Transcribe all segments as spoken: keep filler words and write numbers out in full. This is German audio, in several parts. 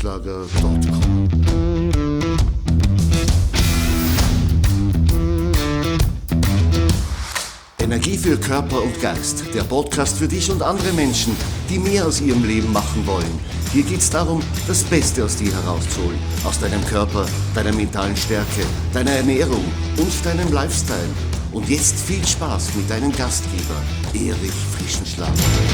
frischenschlager punkt com. Energie für Körper und Geist, der Podcast für dich und andere Menschen, die mehr aus ihrem Leben machen wollen. Hier geht es darum, das Beste aus dir herauszuholen, aus deinem Körper, deiner mentalen Stärke, deiner Ernährung und deinem Lifestyle. Und jetzt viel Spaß mit deinem Gastgeber, Erich Frischenschlager.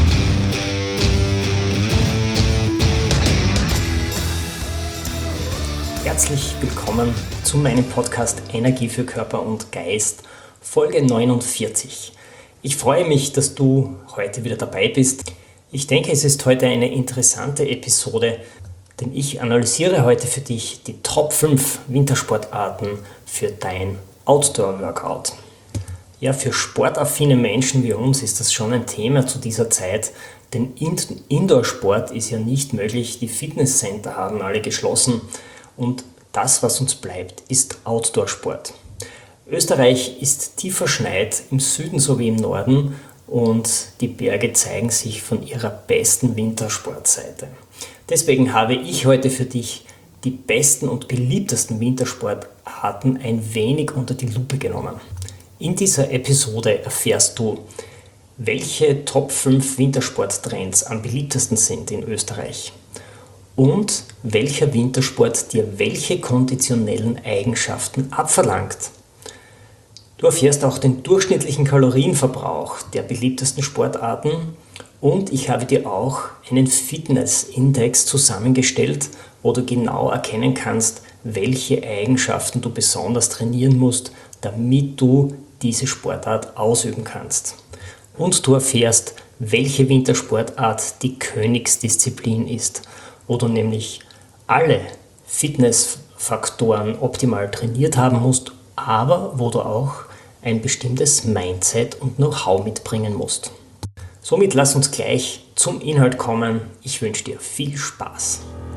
Herzlich willkommen zu meinem Podcast Energie für Körper und Geist, Folge neunundvierzig. Ich freue mich, dass du heute wieder dabei bist. Ich denke, es ist heute eine interessante Episode, denn ich analysiere heute für dich die Top fünf Wintersportarten für dein Outdoor-Workout. Ja, für sportaffine Menschen wie uns ist das schon ein Thema zu dieser Zeit, denn Indoor-Sport ist ja nicht möglich. Die Fitnesscenter haben alle geschlossen und das, was uns bleibt, ist Outdoor-Sport. Österreich ist tief verschneit, im Süden sowie im Norden, und die Berge zeigen sich von ihrer besten Wintersportseite. Deswegen habe ich heute für dich die besten und beliebtesten Wintersportarten ein wenig unter die Lupe genommen. In dieser Episode erfährst du, welche Top fünf Wintersporttrends am beliebtesten sind in Österreich und welcher Wintersport dir welche konditionellen Eigenschaften abverlangt. Du erfährst auch den durchschnittlichen Kalorienverbrauch der beliebtesten Sportarten und ich habe dir auch einen Fitnessindex zusammengestellt, wo du genau erkennen kannst, welche Eigenschaften du besonders trainieren musst, damit du diese Sportart ausüben kannst. Und du erfährst, welche Wintersportart die Königsdisziplin ist, wo du nämlich alle Fitnessfaktoren optimal trainiert haben musst, aber wo du auch ein bestimmtes Mindset und Know-how mitbringen musst. Somit lass uns gleich zum Inhalt kommen. Ich wünsche dir viel Spaß.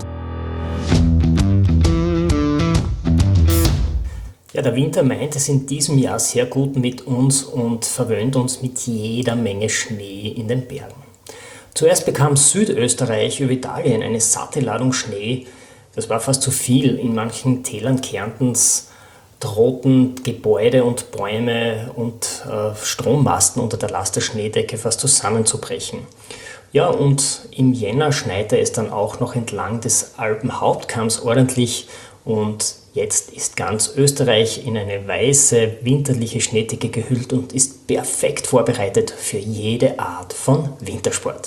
Ja, der Winter meint es in diesem Jahr sehr gut mit uns und verwöhnt uns mit jeder Menge Schnee in den Bergen. Zuerst bekam Südösterreich über Italien eine satte Ladung Schnee. Das war fast zu viel. In manchen Tälern Kärntens drohten Gebäude und Bäume und äh, Strommasten unter der Last der Schneedecke fast zusammenzubrechen. Ja, und im Jänner schneite es dann auch noch entlang des Alpenhauptkamms ordentlich und jetzt ist ganz Österreich in eine weiße, winterliche Schneedecke gehüllt und ist perfekt vorbereitet für jede Art von Wintersport.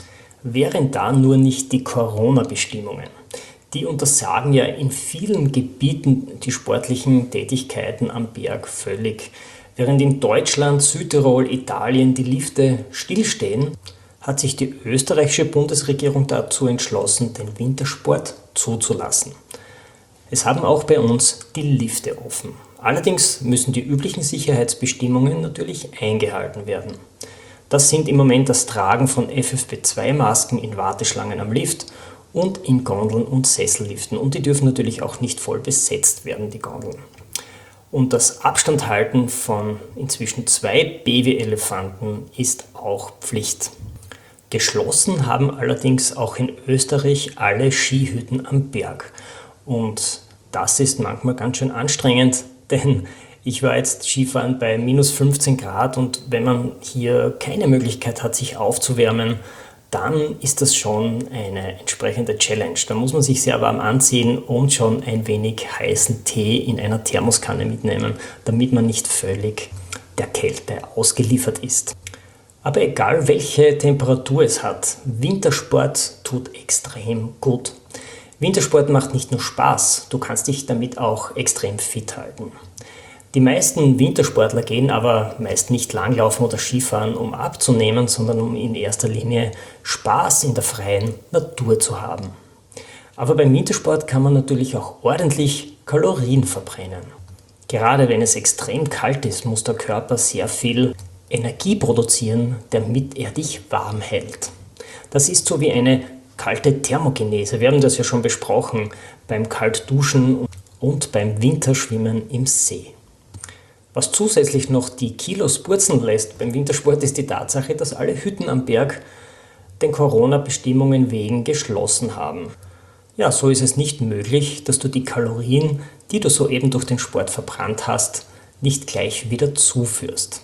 Wären da nur nicht die Corona-Bestimmungen. Die untersagen ja in vielen Gebieten die sportlichen Tätigkeiten am Berg völlig. Während in Deutschland, Südtirol, Italien die Lifte stillstehen, hat sich die österreichische Bundesregierung dazu entschlossen, den Wintersport zuzulassen. Es haben auch bei uns die Lifte offen. Allerdings müssen die üblichen Sicherheitsbestimmungen natürlich eingehalten werden. Das sind im Moment das Tragen von F F P zwei Masken in Warteschlangen am Lift und in Gondeln und Sesselliften. Und die dürfen natürlich auch nicht voll besetzt werden, die Gondeln. Und das Abstandhalten von inzwischen zwei Babyelefanten ist auch Pflicht. Geschlossen haben allerdings auch in Österreich alle Skihütten am Berg. Und das ist manchmal ganz schön anstrengend, denn ich war jetzt Skifahren bei minus fünfzehn Grad und wenn man hier keine Möglichkeit hat, sich aufzuwärmen, dann ist das schon eine entsprechende Challenge. Da muss man sich sehr warm anziehen und schon ein wenig heißen Tee in einer Thermoskanne mitnehmen, damit man nicht völlig der Kälte ausgeliefert ist. Aber egal welche Temperatur es hat, Wintersport tut extrem gut. Wintersport macht nicht nur Spaß, du kannst dich damit auch extrem fit halten. Die meisten Wintersportler gehen aber meist nicht Langlaufen oder Skifahren, um abzunehmen, sondern um in erster Linie Spaß in der freien Natur zu haben. Aber beim Wintersport kann man natürlich auch ordentlich Kalorien verbrennen. Gerade wenn es extrem kalt ist, muss der Körper sehr viel Energie produzieren, damit er dich warm hält. Das ist so wie eine kalte Thermogenese. Wir haben das ja schon besprochen beim Kaltduschen und beim Winterschwimmen im See. Was zusätzlich noch die Kilos purzeln lässt beim Wintersport ist die Tatsache, dass alle Hütten am Berg den Corona-Bestimmungen wegen geschlossen haben. Ja, so ist es nicht möglich, dass du die Kalorien, die du soeben durch den Sport verbrannt hast, nicht gleich wieder zuführst.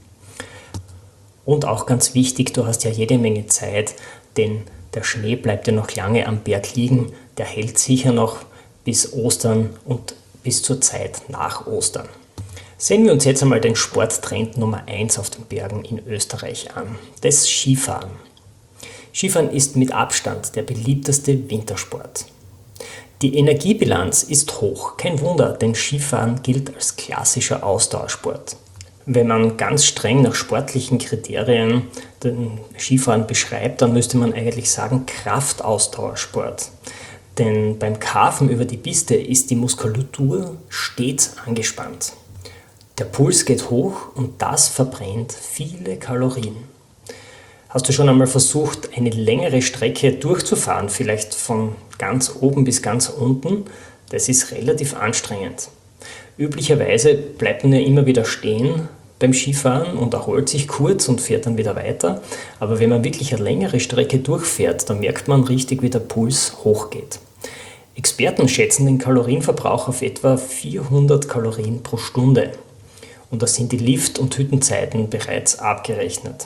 Und auch ganz wichtig, du hast ja jede Menge Zeit, denn der Schnee bleibt ja noch lange am Berg liegen, der hält sicher noch bis Ostern und bis zur Zeit nach Ostern. Sehen wir uns jetzt einmal den Sporttrend Nummer eins auf den Bergen in Österreich an, das Skifahren. Skifahren ist mit Abstand der beliebteste Wintersport. Die Energiebilanz ist hoch, kein Wunder, denn Skifahren gilt als klassischer Ausdauersport. Wenn man ganz streng nach sportlichen Kriterien den Skifahren beschreibt, dann müsste man eigentlich sagen Kraftausdauersport. Denn beim Karven über die Piste ist die Muskulatur stets angespannt. Der Puls geht hoch und das verbrennt viele Kalorien. Hast du schon einmal versucht, eine längere Strecke durchzufahren, vielleicht von ganz oben bis ganz unten? Das ist relativ anstrengend. Üblicherweise bleibt man ja immer wieder stehen beim Skifahren und erholt sich kurz und fährt dann wieder weiter. Aber wenn man wirklich eine längere Strecke durchfährt, dann merkt man richtig, wie der Puls hochgeht. Experten schätzen den Kalorienverbrauch auf etwa vierhundert Kalorien pro Stunde. Und da sind die Lift- und Hüttenzeiten bereits abgerechnet.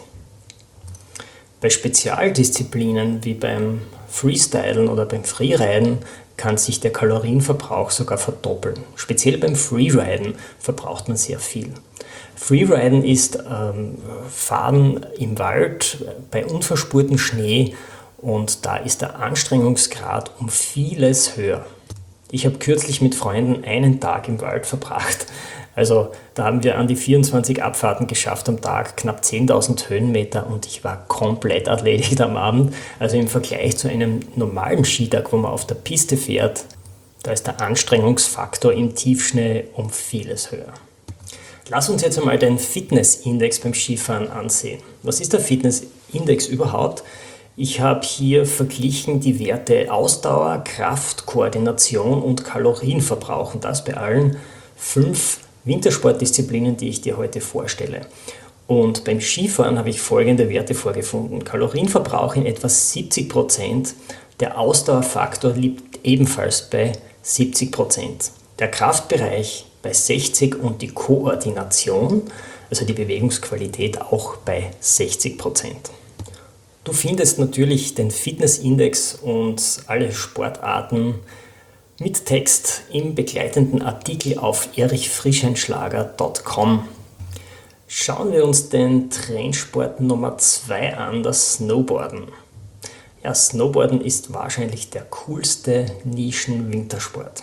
Bei Spezialdisziplinen wie beim Freestylen oder beim Freeriden kann sich der Kalorienverbrauch sogar verdoppeln. Speziell beim Freeriden verbraucht man sehr viel. Freeriden ist ähm, Fahren im Wald bei unverspurtem Schnee und da ist der Anstrengungsgrad um vieles höher. Ich habe kürzlich mit Freunden einen Tag im Wald verbracht. Also da haben wir an die vierundzwanzig Abfahrten geschafft am Tag, knapp zehntausend Höhenmeter und ich war komplett erledigt am Abend. Also im Vergleich zu einem normalen Skitag, wo man auf der Piste fährt, da ist der Anstrengungsfaktor im Tiefschnee um vieles höher. Lass uns jetzt einmal den Fitnessindex beim Skifahren ansehen. Was ist der Fitnessindex überhaupt? Ich habe hier verglichen die Werte Ausdauer, Kraft, Koordination und Kalorienverbrauch und das bei allen fünf Wintersportdisziplinen, die ich dir heute vorstelle. Und beim Skifahren habe ich folgende Werte vorgefunden. Kalorienverbrauch in etwa siebzig Prozent, der Ausdauerfaktor liegt ebenfalls bei siebzig Prozent, der Kraftbereich bei sechzig und die Koordination, also die Bewegungsqualität, auch bei sechzig Prozent. Du findest natürlich den Fitnessindex und alle Sportarten mit Text im begleitenden Artikel auf erich frischenschlager punkt com. Schauen wir uns den Trendsport Nummer zwei an, das Snowboarden. Ja, Snowboarden ist wahrscheinlich der coolste Nischen-Wintersport.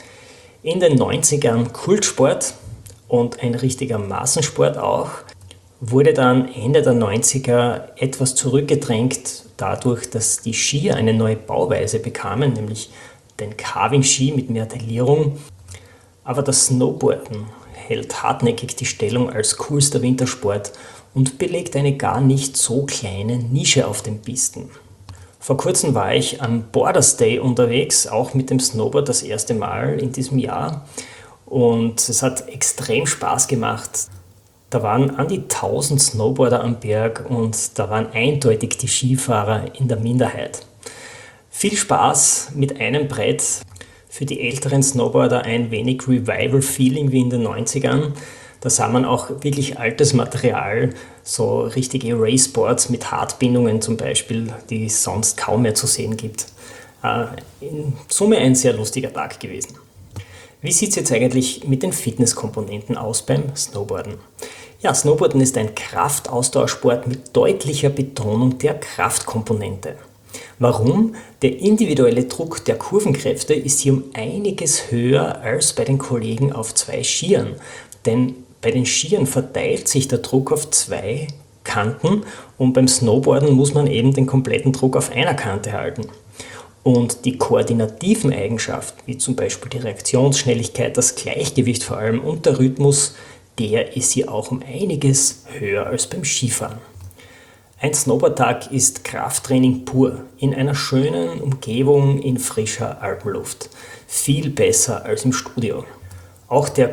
In den neunzigern Kultsport und ein richtiger Massensport auch, wurde dann Ende der neunziger etwas zurückgedrängt dadurch, dass die Skier eine neue Bauweise bekamen, nämlich den Carving-Ski mit mehr Taillierung. Aber das Snowboarden hält hartnäckig die Stellung als coolster Wintersport und belegt eine gar nicht so kleine Nische auf den Pisten. Vor kurzem war ich am Borders Day unterwegs, auch mit dem Snowboard das erste Mal in diesem Jahr. Und es hat extrem Spaß gemacht. Da waren an die tausend Snowboarder am Berg und da waren eindeutig die Skifahrer in der Minderheit. Viel Spaß mit einem Brett, für die älteren Snowboarder ein wenig Revival-Feeling wie in den neunzigern. Da sah man auch wirklich altes Material, so richtige Raceboards mit Hartbindungen zum Beispiel, die es sonst kaum mehr zu sehen gibt. In Summe ein sehr lustiger Tag gewesen. Wie sieht es jetzt eigentlich mit den Fitnesskomponenten aus beim Snowboarden? Ja, Snowboarden ist ein Kraftausdauersport mit deutlicher Betonung der Kraftkomponente. Warum? Der individuelle Druck der Kurvenkräfte ist hier um einiges höher als bei den Kollegen auf zwei Skiern. Denn bei den Skiern verteilt sich der Druck auf zwei Kanten und beim Snowboarden muss man eben den kompletten Druck auf einer Kante halten. Und die koordinativen Eigenschaften, wie zum Beispiel die Reaktionsschnelligkeit, das Gleichgewicht vor allem und der Rhythmus, der ist hier auch um einiges höher als beim Skifahren. Ein Snowboardtag ist Krafttraining pur, in einer schönen Umgebung in frischer Alpenluft. Viel besser als im Studio. Auch der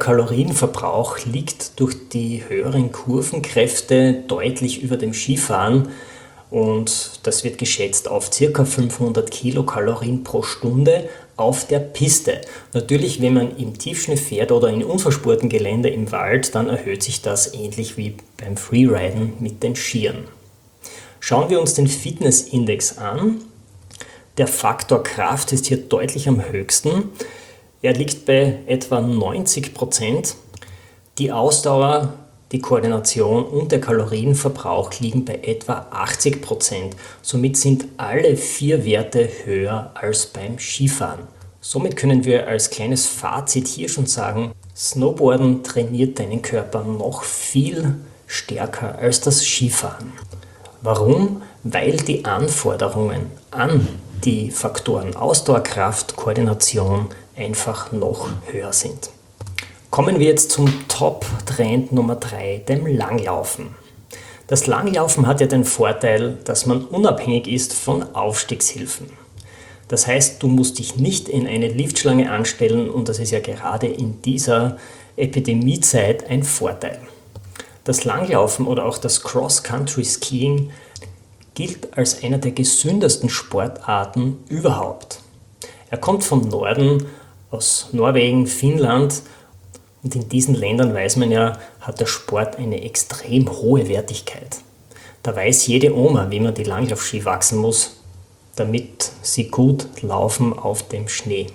Kalorienverbrauch liegt durch die höheren Kurvenkräfte deutlich über dem Skifahren und das wird geschätzt auf ca. fünfhundert Kilokalorien pro Stunde auf der Piste. Natürlich, wenn man im Tiefschnee fährt oder in unverspurten Gelände im Wald, dann erhöht sich das ähnlich wie beim Freeriden mit den Skiern. Schauen wir uns den Fitnessindex an. Der Faktor Kraft ist hier deutlich am höchsten. Er liegt bei etwa neunzig Prozent. Die Ausdauer, die Koordination und der Kalorienverbrauch liegen bei etwa achtzig Prozent. Somit sind alle vier Werte höher als beim Skifahren. Somit können wir als kleines Fazit hier schon sagen, Snowboarden trainiert deinen Körper noch viel stärker als das Skifahren. Warum? Weil die Anforderungen an die Faktoren Ausdauer, Kraft, Koordination einfach noch höher sind. Kommen wir jetzt zum Top-Trend Nummer drei, dem Langlaufen. Das Langlaufen hat ja den Vorteil, dass man unabhängig ist von Aufstiegshilfen. Das heißt, du musst dich nicht in eine Liftschlange anstellen und das ist ja gerade in dieser Epidemiezeit ein Vorteil. Das Langlaufen oder auch das Cross-Country-Skiing gilt als einer der gesündesten Sportarten überhaupt. Er kommt vom Norden, aus Norwegen, Finnland, und in diesen Ländern, weiß man ja, hat der Sport eine extrem hohe Wertigkeit. Da weiß jede Oma, wie man die Langlaufski wachsen muss, damit sie gut laufen auf dem Schnee.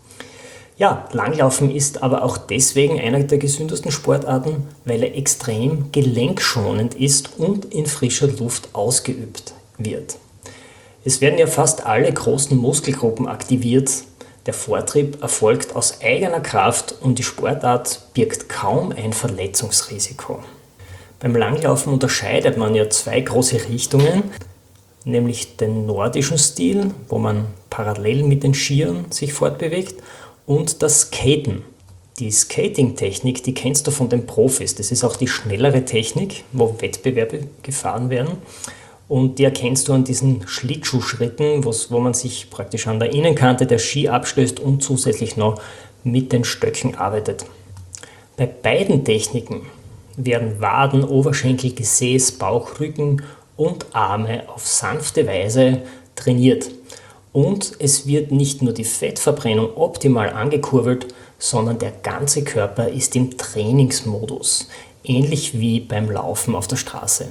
Ja, Langlaufen ist aber auch deswegen einer der gesündesten Sportarten, weil er extrem gelenkschonend ist und in frischer Luft ausgeübt wird. Es werden ja fast alle großen Muskelgruppen aktiviert. Der Vortrieb erfolgt aus eigener Kraft und die Sportart birgt kaum ein Verletzungsrisiko. Beim Langlaufen unterscheidet man ja zwei große Richtungen, nämlich den nordischen Stil, wo man parallel mit den Skiern sich fortbewegt, und das Skaten. Die Skating-Technik, die kennst du von den Profis. Das ist auch die schnellere Technik, wo Wettbewerbe gefahren werden. Und die erkennst du an diesen Schlittschuhschritten, wo man sich praktisch an der Innenkante der Ski abstößt und zusätzlich noch mit den Stöcken arbeitet. Bei beiden Techniken werden Waden, Oberschenkel, Gesäß, Bauch, Rücken und Arme auf sanfte Weise trainiert. Und es wird nicht nur die Fettverbrennung optimal angekurbelt, sondern der ganze Körper ist im Trainingsmodus, ähnlich wie beim Laufen auf der Straße.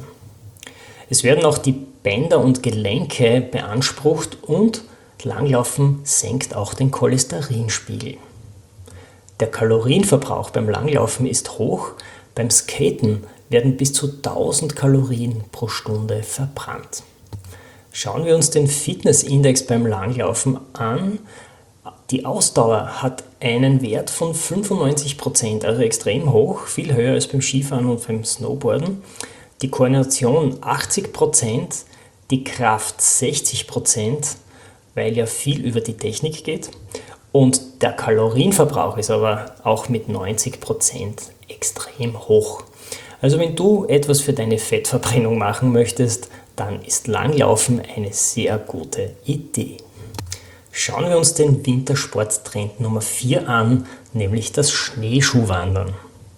Es werden auch die Bänder und Gelenke beansprucht und Langlaufen senkt auch den Cholesterinspiegel. Der Kalorienverbrauch beim Langlaufen ist hoch, beim Skaten werden bis zu tausend Kalorien pro Stunde verbrannt. Schauen wir uns den Fitnessindex beim Langlaufen an. Die Ausdauer hat einen Wert von fünfundneunzig Prozent, also extrem hoch, viel höher als beim Skifahren und beim Snowboarden. Die Koordination achtzig Prozent, die Kraft sechzig Prozent, weil ja viel über die Technik geht. Und der Kalorienverbrauch ist aber auch mit neunzig Prozent extrem hoch. Also wenn du etwas für deine Fettverbrennung machen möchtest, dann ist Langlaufen eine sehr gute Idee. Schauen wir uns den Wintersporttrend Nummer vier an, nämlich das Schneeschuhwandern.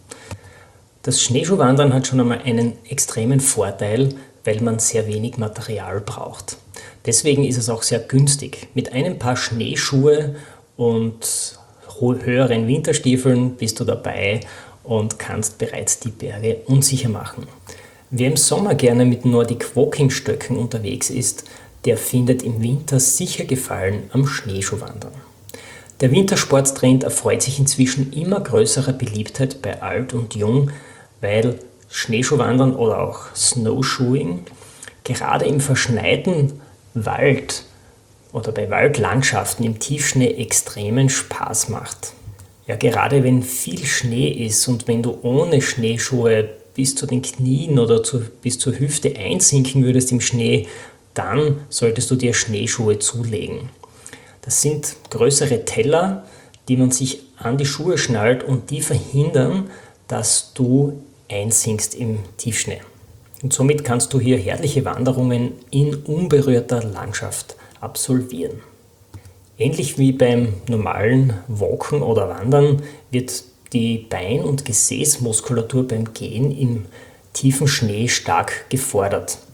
Das Schneeschuhwandern hat schon einmal einen extremen Vorteil, weil man sehr wenig Material braucht. Deswegen ist es auch sehr günstig. Mit einem Paar Schneeschuhe und höheren Winterstiefeln bist du dabei und kannst bereits die Berge unsicher machen. Wer im Sommer gerne mit Nordic Walking Stöcken unterwegs ist, der findet im Winter sicher Gefallen am Schneeschuhwandern. Der Wintersporttrend erfreut sich inzwischen immer größerer Beliebtheit bei alt und jung, weil Schneeschuhwandern oder auch Snowshoeing gerade im verschneiten Wald oder bei Waldlandschaften im Tiefschnee extremen Spaß macht. Ja, gerade wenn viel Schnee ist und wenn du ohne Schneeschuhe bis zu den Knien oder zu, bis zur Hüfte einsinken würdest im Schnee, dann solltest du dir Schneeschuhe zulegen. Das sind größere Teller, die man sich an die Schuhe schnallt und die verhindern, dass du einsinkst im Tiefschnee. Und somit kannst du hier herrliche Wanderungen in unberührter Landschaft absolvieren. Ähnlich wie beim normalen Walken oder Wandern wird die Bein- und Gesäßmuskulatur beim Gehen im tiefen Schnee stark gefordert.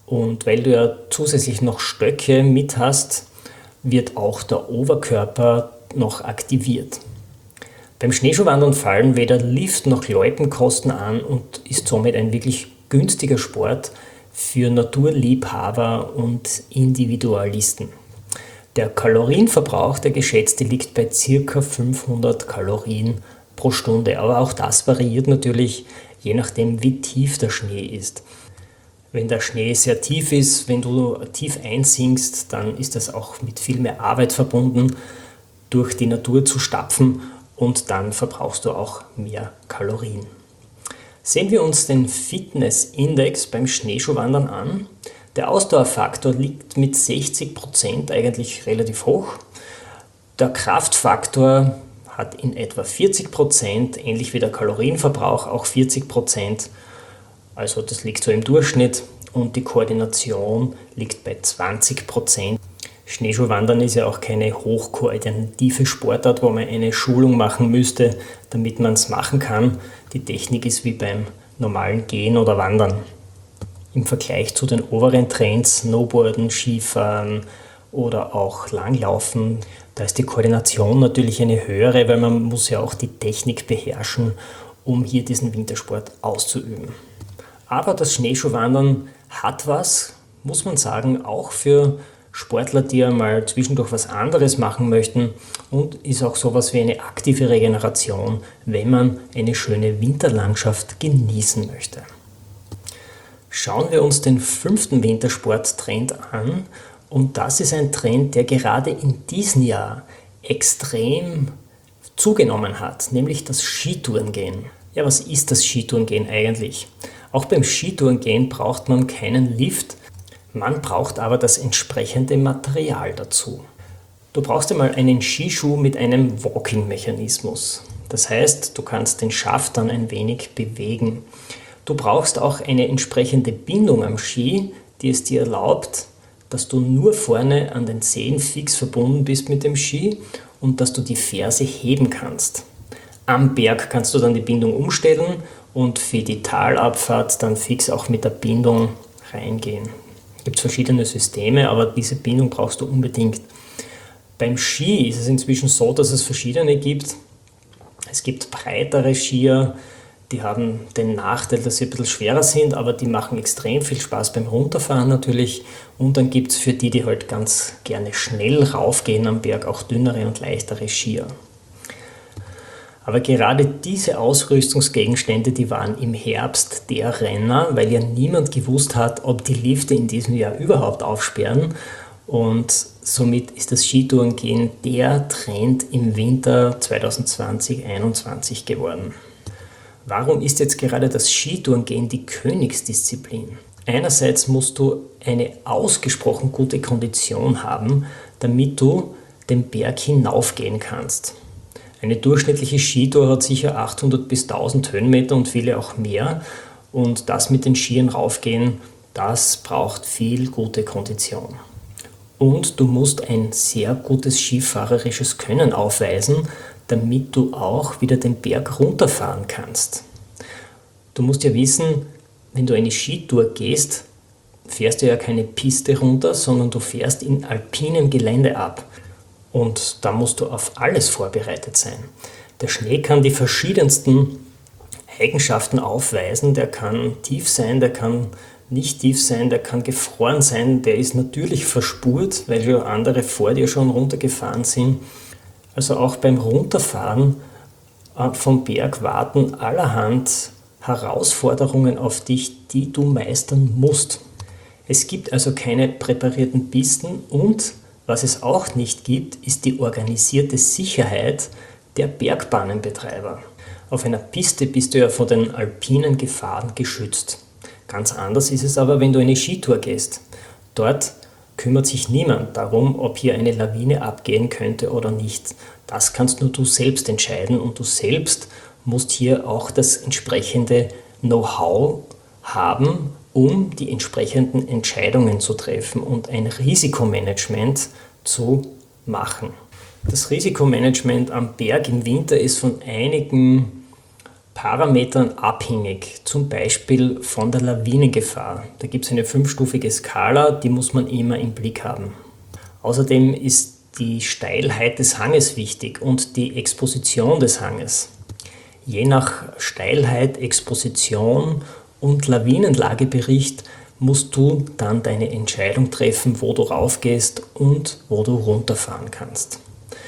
Und weil du ja zusätzlich noch Stöcke mit hast, wird auch der Oberkörper noch aktiviert. Beim Schneeschuhwandern fallen weder Lift noch Loipenkosten an und ist somit ein wirklich günstiger Sport für Naturliebhaber und Individualisten. Der Kalorienverbrauch, der geschätzte, liegt bei ca. fünfhundert Kalorien pro Stunde, aber auch das variiert natürlich, je nachdem wie tief der Schnee ist. Wenn der Schnee sehr tief ist, wenn du tief einsinkst, dann ist das auch mit viel mehr Arbeit verbunden, durch die Natur zu stapfen und dann verbrauchst du auch mehr Kalorien. Sehen wir uns den Fitnessindex beim Schneeschuhwandern an. Der Ausdauerfaktor liegt mit sechzig Prozent eigentlich relativ hoch. Der Kraftfaktor hat in etwa vierzig Prozent, ähnlich wie der Kalorienverbrauch auch vierzig Prozent. Also das liegt so im Durchschnitt, und die Koordination liegt bei zwanzig Prozent. Schneeschuhwandern ist ja auch keine hochkoordinative Sportart, wo man eine Schulung machen müsste, damit man es machen kann. Die Technik ist wie beim normalen Gehen oder Wandern. Im Vergleich zu den oberen Trends, Snowboarden, Skifahren oder auch Langlaufen, da ist die Koordination natürlich eine höhere, weil man muss ja auch die Technik beherrschen, um hier diesen Wintersport auszuüben. Aber das Schneeschuhwandern hat was, muss man sagen, auch für Sportler, die einmal zwischendurch was anderes machen möchten, und ist auch sowas wie eine aktive Regeneration, wenn man eine schöne Winterlandschaft genießen möchte. Schauen wir uns den fünften Wintersporttrend an, und das ist ein Trend, der gerade in diesem Jahr extrem zugenommen hat, nämlich das Skitourengehen. Ja, was ist das Skitourengehen eigentlich? Auch beim Skitourengehen braucht man keinen Lift, man braucht aber das entsprechende Material dazu. Du brauchst einmal einen Skischuh mit einem Walking-Mechanismus. Das heißt, du kannst den Schaft dann ein wenig bewegen. Du brauchst auch eine entsprechende Bindung am Ski, die es dir erlaubt, dass du nur vorne an den Zehen fix verbunden bist mit dem Ski und dass du die Ferse heben kannst. Am Berg kannst du dann die Bindung umstellen und für die Talabfahrt dann fix auch mit der Bindung reingehen. Es gibt verschiedene Systeme, aber diese Bindung brauchst du unbedingt. Beim Ski ist es inzwischen so, dass es verschiedene gibt. Es gibt breitere Skier, die haben den Nachteil, dass sie ein bisschen schwerer sind, aber die machen extrem viel Spaß beim Runterfahren natürlich. Und dann gibt es für die, die halt ganz gerne schnell raufgehen am Berg, auch dünnere und leichtere Skier. Aber gerade diese Ausrüstungsgegenstände, die waren im Herbst der Renner, weil ja niemand gewusst hat, ob die Lifte in diesem Jahr überhaupt aufsperren. Und somit ist das Skitourengehen der Trend im Winter zwanzig zwanzig einundzwanzig geworden. Warum ist jetzt gerade das Skitourengehen die Königsdisziplin? Einerseits musst du eine ausgesprochen gute Kondition haben, damit du den Berg hinaufgehen kannst. Eine durchschnittliche Skitour hat sicher achthundert bis tausend Höhenmeter und viele auch mehr. Und das mit den Skiern raufgehen, das braucht viel gute Kondition. Und du musst ein sehr gutes skifahrerisches Können aufweisen, damit du auch wieder den Berg runterfahren kannst. Du musst ja wissen, wenn du eine Skitour gehst, fährst du ja keine Piste runter, sondern du fährst in alpinem Gelände ab. Und da musst du auf alles vorbereitet sein. Der Schnee kann die verschiedensten Eigenschaften aufweisen. Der kann tief sein, der kann nicht tief sein, der kann gefroren sein, der ist natürlich verspurt, weil ja andere vor dir schon runtergefahren sind. Also auch beim Runterfahren vom Berg warten allerhand Herausforderungen auf dich, die du meistern musst. Es gibt also keine präparierten Pisten, und was es auch nicht gibt, ist die organisierte Sicherheit der Bergbahnenbetreiber. Auf einer Piste bist du ja vor den alpinen Gefahren geschützt. Ganz anders ist es aber, wenn du eine Skitour gehst. Dort kümmert sich niemand darum, ob hier eine Lawine abgehen könnte oder nicht. Das kannst nur du selbst entscheiden, und du selbst musst hier auch das entsprechende Know-how haben, um die entsprechenden Entscheidungen zu treffen und ein Risikomanagement zu machen. Das Risikomanagement am Berg im Winter ist von einigen Parametern abhängig, zum Beispiel von der Lawinengefahr. Da gibt es eine fünfstufige Skala, die muss man immer im Blick haben. Außerdem ist die Steilheit des Hanges wichtig und die Exposition des Hanges. Je nach Steilheit, Exposition und Lawinenlagebericht musst du dann deine Entscheidung treffen, wo du raufgehst und wo du runterfahren kannst.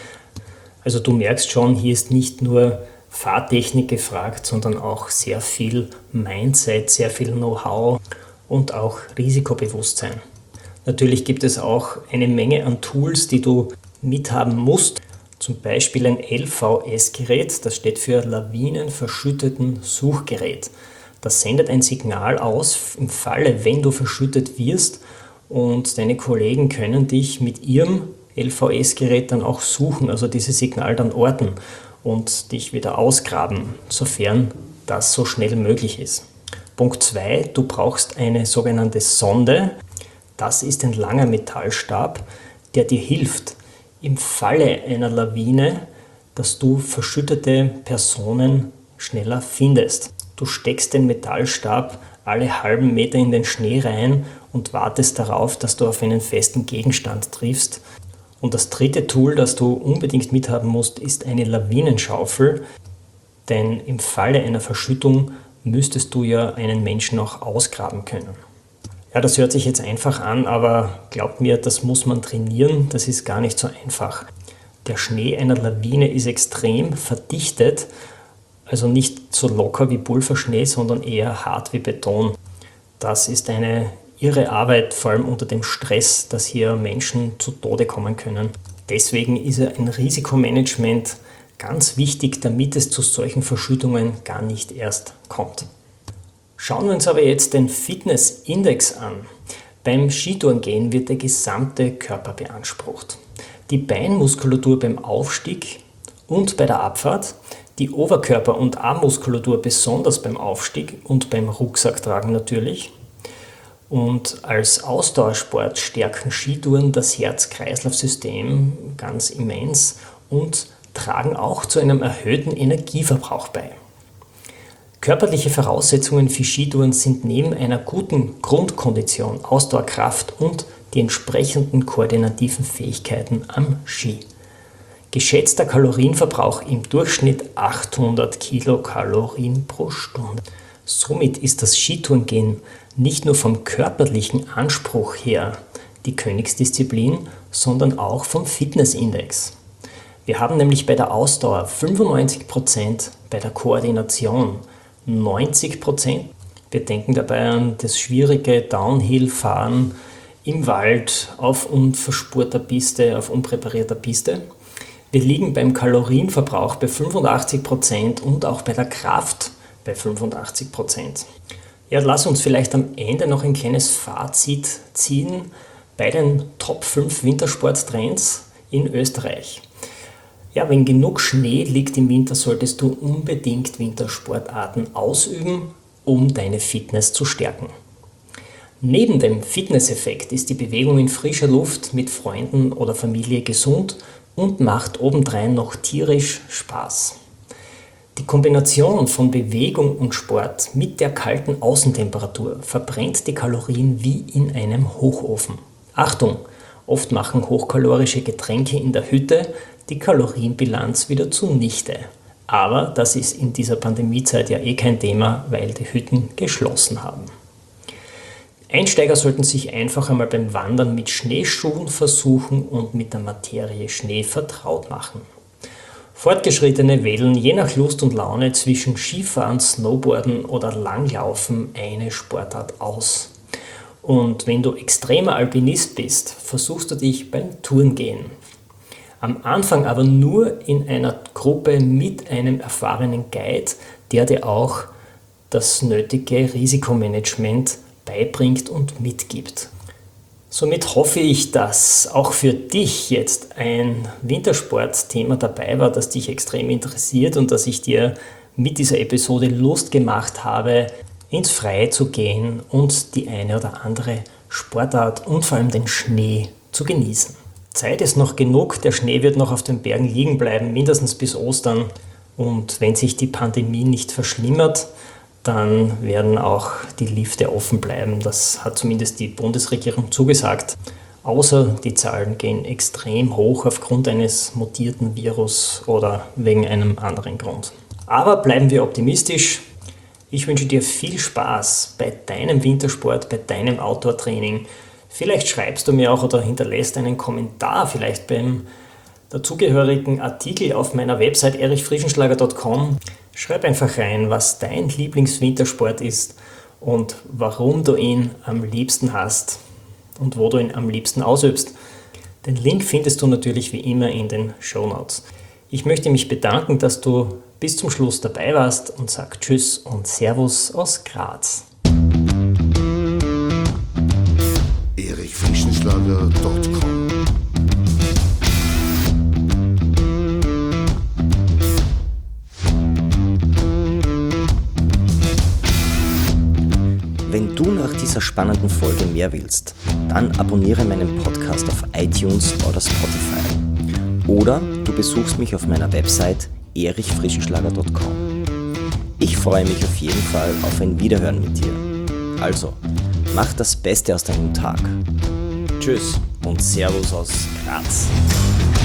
Also du merkst schon, hier ist nicht nur Fahrtechnik gefragt, sondern auch sehr viel Mindset, sehr viel Know-how und auch Risikobewusstsein. Natürlich gibt es auch eine Menge an Tools, die du mithaben musst. Zum Beispiel ein L V S-Gerät, das steht für Lawinenverschütteten Suchgerät. Das sendet ein Signal aus im Falle, wenn du verschüttet wirst, und deine Kollegen können dich mit ihrem L V S-Gerät dann auch suchen, also dieses Signal dann orten und dich wieder ausgraben, sofern das so schnell möglich ist. Punkt zwei, du brauchst eine sogenannte Sonde. Das ist ein langer Metallstab, der dir hilft, im Falle einer Lawine, dass du verschüttete Personen schneller findest. Du steckst den Metallstab alle halben Meter in den Schnee rein und wartest darauf, dass du auf einen festen Gegenstand triffst. Und das dritte Tool, das du unbedingt mithaben musst, ist eine Lawinenschaufel, denn im Falle einer Verschüttung müsstest du ja einen Menschen auch ausgraben können. Ja, das hört sich jetzt einfach an, aber glaubt mir, das muss man trainieren, das ist gar nicht so einfach. Der Schnee einer Lawine ist extrem verdichtet, also nicht so locker wie Pulverschnee, sondern eher hart wie Beton. Das ist eine irre Arbeit, vor allem unter dem Stress, dass hier Menschen zu Tode kommen können. Deswegen ist ein Risikomanagement ganz wichtig, damit es zu solchen Verschüttungen gar nicht erst kommt. Schauen wir uns aber jetzt den Fitnessindex an. Beim Skitourengehen wird der gesamte Körper beansprucht. Die Beinmuskulatur beim Aufstieg und bei der Abfahrt, die Oberkörper- und Armmuskulatur besonders beim Aufstieg und beim Rucksacktragen natürlich. Und als Ausdauersport stärken Skitouren das Herz-Kreislauf-System ganz immens und tragen auch zu einem erhöhten Energieverbrauch bei. Körperliche Voraussetzungen für Skitouren sind neben einer guten Grundkondition, Ausdauerkraft und die entsprechenden koordinativen Fähigkeiten am Ski. Geschätzter Kalorienverbrauch im Durchschnitt achthundert Kilokalorien pro Stunde. Somit ist das Skitourengehen nicht nur vom körperlichen Anspruch her die Königsdisziplin, sondern auch vom Fitnessindex. Wir haben nämlich bei der Ausdauer fünfundneunzig Prozent, bei der Koordination neunzig Prozent. Wir denken dabei an das schwierige Downhill-Fahren im Wald auf unverspurter Piste, auf unpräparierter Piste. Wir liegen beim Kalorienverbrauch bei fünfundachtzig Prozent und auch bei der Kraft bei fünfundachtzig Prozent. Ja, lass uns vielleicht am Ende noch ein kleines Fazit ziehen bei den Top fünf Wintersporttrends in Österreich. Ja, wenn genug Schnee liegt im Winter, solltest du unbedingt Wintersportarten ausüben, um deine Fitness zu stärken. Neben dem Fitnesseffekt ist die Bewegung in frischer Luft mit Freunden oder Familie gesund und macht obendrein noch tierisch Spaß. Die Kombination von Bewegung und Sport mit der kalten Außentemperatur verbrennt die Kalorien wie in einem Hochofen. Achtung, oft machen hochkalorische Getränke in der Hütte die Kalorienbilanz wieder zunichte. Aber das ist in dieser Pandemiezeit ja eh kein Thema, weil die Hütten geschlossen haben. Einsteiger sollten sich einfach einmal beim Wandern mit Schneeschuhen versuchen und mit der Materie Schnee vertraut machen. Fortgeschrittene wählen je nach Lust und Laune zwischen Skifahren, Snowboarden oder Langlaufen eine Sportart aus. Und wenn du extremer Alpinist bist, versuchst du dich beim Tourengehen. Am Anfang aber nur in einer Gruppe mit einem erfahrenen Guide, der dir auch das nötige Risikomanagement beibringt und mitgibt. Somit hoffe ich, dass auch für dich jetzt ein Wintersportthema dabei war, das dich extrem interessiert und dass ich dir mit dieser Episode Lust gemacht habe, ins Freie zu gehen und die eine oder andere Sportart und vor allem den Schnee zu genießen. Zeit ist noch genug, der Schnee wird noch auf den Bergen liegen bleiben, mindestens bis Ostern. Und wenn sich die Pandemie nicht verschlimmert, dann werden auch die Lifte offen bleiben. Das hat zumindest die Bundesregierung zugesagt. Außer die Zahlen gehen extrem hoch aufgrund eines mutierten Virus oder wegen einem anderen Grund. Aber bleiben wir optimistisch. Ich wünsche dir viel Spaß bei deinem Wintersport, bei deinem Outdoor-Training. Vielleicht schreibst du mir auch oder hinterlässt einen Kommentar, vielleicht beim dazugehörigen Artikel auf meiner Website erich frischenschlager punkt com. Schreib einfach rein, was dein Lieblingswintersport ist und warum du ihn am liebsten hast und wo du ihn am liebsten ausübst. Den Link findest du natürlich wie immer in den Shownotes. Ich möchte mich bedanken, dass du bis zum Schluss dabei warst und sag Tschüss und Servus aus Graz. erich frischenschlager punkt com Wenn du nach dieser spannenden Folge mehr willst, dann abonniere meinen Podcast auf iTunes oder Spotify. Oder du besuchst mich auf meiner Website erich frischenschlager punkt com. Ich freue mich auf jeden Fall auf ein Wiederhören mit dir. Also, mach das Beste aus deinem Tag. Tschüss und Servus aus Graz.